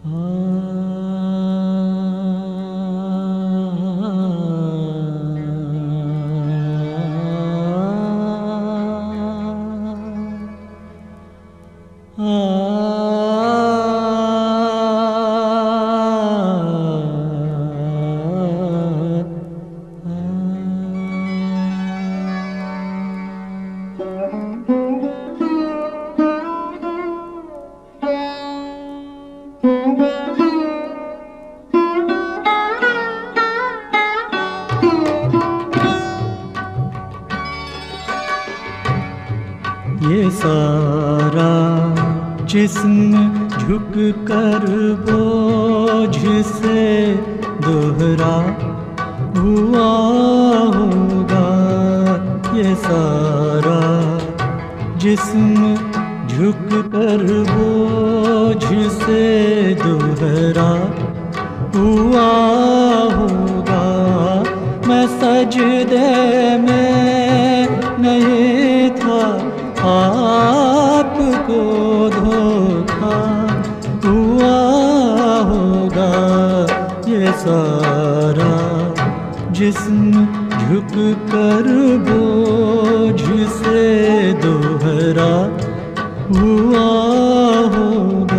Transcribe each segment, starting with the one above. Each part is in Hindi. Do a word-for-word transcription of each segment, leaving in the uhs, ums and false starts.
ये सारा जिस्म झुक कर बोझ से दोहरा हुआ होगा। ये सारा जिस्म झुक कर बोझ से दोहरा हुआ होगा। मैं सजदे में नहीं था, आपको धोखा हुआ होगा। ये सारा जिस्म झुक कर बोझ से दोहरा हुआ होगा।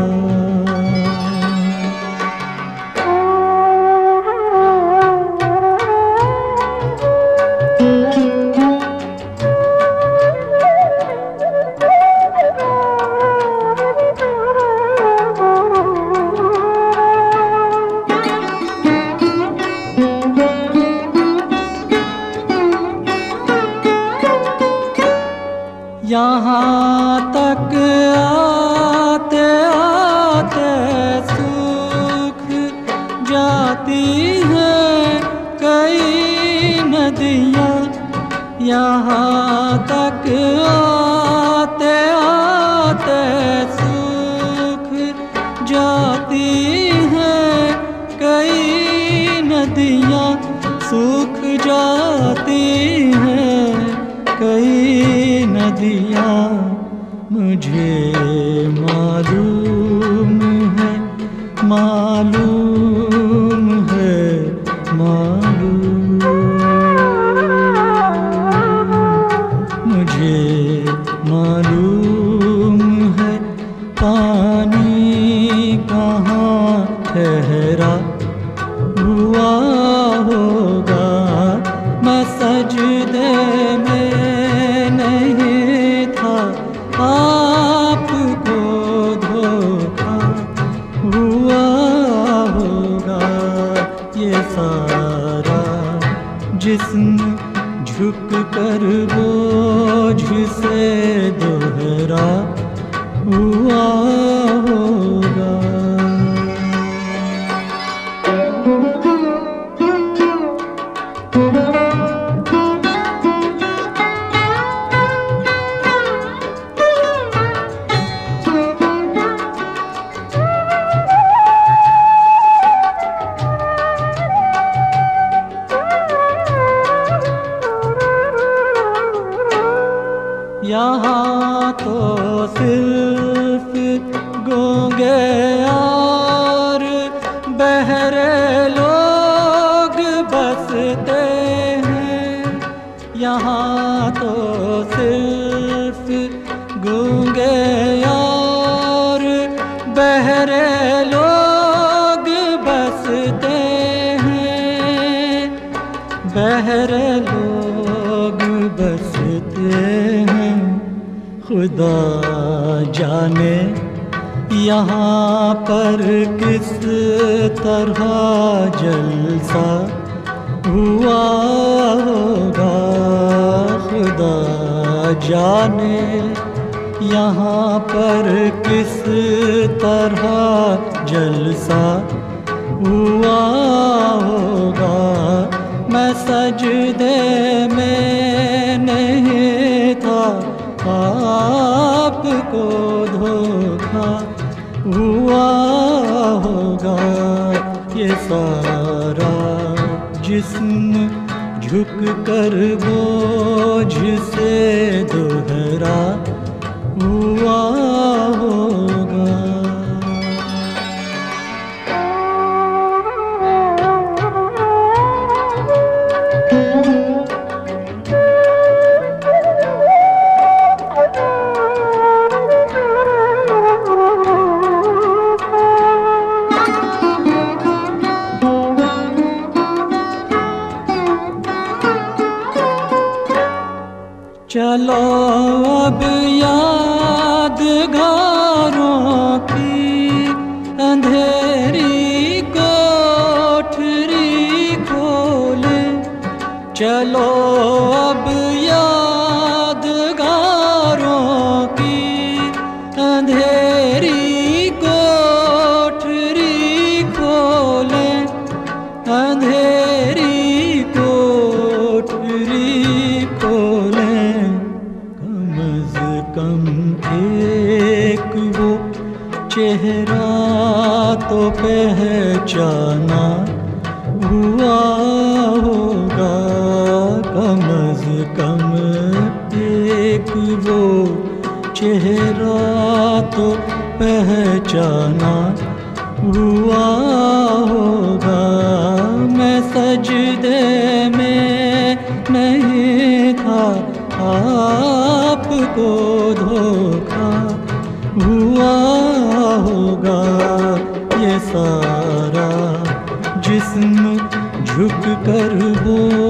यहाँ तक आते आते सूख जाती हैं कई नदियाँ। यहाँ तक आते आते सूख जाती हैं कई नदियाँ। सूख जाती हैं कई नदियाँ। मुझे मालूम है, मालूम है, मालूम। मुझे मालूम है पानी कहाँ ठहरा हुआ होगा। मैं सजदे में नहीं था, आपको धोखा हुआ होगा। ये सारा जिस्म झुक कर बोझ से दोहरा हुआ होगा। यहाँ तो सिर्फ गूंगे और बहरे लोग बसते हैं। यहाँ तो सिर्फ गूंगे और बहरे लोग बसते हैं। बहरे लोग बसते हैं। खुदा जाने यहाँ पर किस तरह जलसा हुआ होगा। खुदा जाने यहाँ पर किस तरह जलसा हुआ होगा। मैं सजदे में नहीं था, आपको धोखा हुआ होगा। ये सारा जिस्म झुक कर बोझ से दोहरा हुआ होगा। चलो अब यादगारों की अंधेरी कोठरी खोले, चलो अब यादगारों की अंधेरी कोठरी खोले, अंधेरी कोठरी खोले। कम से कम एक वो चेहरा तो पहचाना हुआ होगा, कम से कम एक वो चेहरा तो पहचाना हुआ होगा। मैं सजदे में नहीं था, आपको धोखा हुआ होगा। ये सारा जिस्म झुक कर वो